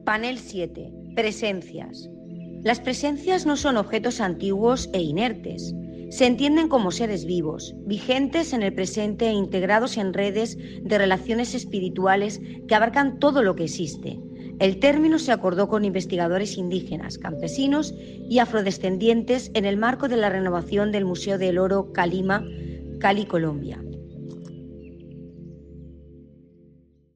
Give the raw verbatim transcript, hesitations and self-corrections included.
Panel siete. Presencias. Las presencias no son objetos antiguos e inertes. Se entienden como seres vivos, vigentes en el presente e integrados en redes de relaciones espirituales que abarcan todo lo que existe. El término se acordó con investigadores indígenas, campesinos y afrodescendientes en el marco de la renovación del Museo del Oro Calima, Cali, Colombia.